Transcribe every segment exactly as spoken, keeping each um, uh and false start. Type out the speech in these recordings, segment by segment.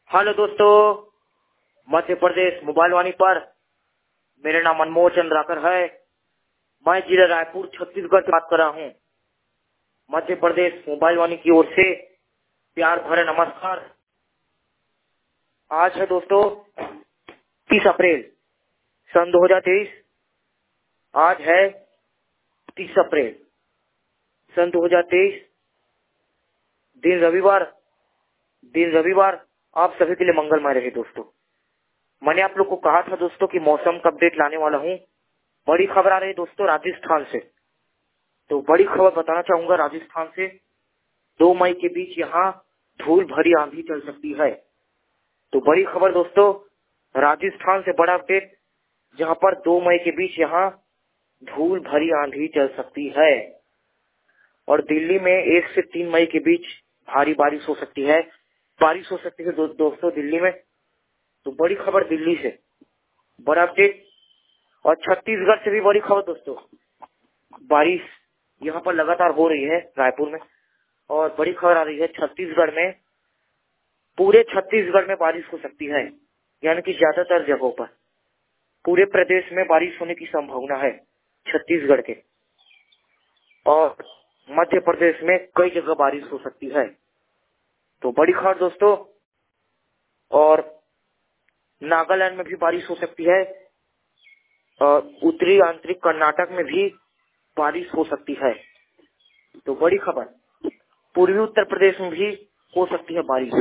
Hello दोस्तों, Madhya Pradesh mobile वाणी पर मेरा नाम अनमोल चंद्राकर है। मैं जिला रायपुर छत्तीसगढ़ से बात कर रहा हूँ। मध्य प्रदेश मोबाइल वाणी की ओर से प्यार भरे नमस्कार। आज है दोस्तों तीस अप्रैल सन दो हजार तेईस। आज है तीस अप्रैल सन दो हजार तेईस, दिन रविवार। दिन रविवार आप सभी के लिए मंगलमय रहे दोस्तों। मैंने आप लोग को कहा था दोस्तों कि मौसम का अपडेट लाने वाला हूँ। बड़ी खबर आ रही है दोस्तों राजस्थान से। तो बड़ी खबर बताना चाहूंगा राजस्थान से। दो मई के बीच यहाँ धूल भरी आंधी चल सकती है। तो बड़ी खबर दोस्तों राजस्थान से बड़ा अपडेट, जहाँ पर दो मई के बीच यहाँ धूल भरी आंधी चल सकती है। और दिल्ली में एक से तीन मई के बीच भारी बारिश हो सकती है। बारिश हो सकती है दो, दोस्तों दिल्ली में। तो बड़ी खबर दिल्ली से बड़ा अपडेट। और छत्तीसगढ़ से भी बड़ी खबर दोस्तों, बारिश यहाँ पर लगातार हो रही है रायपुर में। और बड़ी खबर आ रही है छत्तीसगढ़ में, पूरे छत्तीसगढ़ में बारिश हो सकती है, यानी कि ज्यादातर जगहों पर पूरे प्रदेश में बारिश होने की संभावना है छत्तीसगढ़ के। और मध्य प्रदेश में कई जगह बारिश हो सकती है। तो बड़ी खबर दोस्तों। और नागालैंड में भी बारिश हो सकती है। और उत्तरी आंतरिक कर्नाटक में भी बारिश हो सकती है। तो बड़ी खबर, पूर्वी उत्तर प्रदेश में भी हो सकती है बारिश।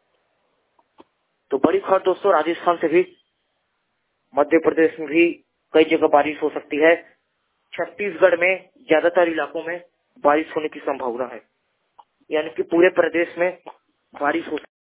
तो बड़ी खबर दोस्तों राजस्थान से भी, मध्य प्रदेश में भी कई जगह बारिश हो सकती है। छत्तीसगढ़ में ज्यादातर इलाकों में बारिश होने की संभावना है, यानी कि पूरे प्रदेश में बारिश हो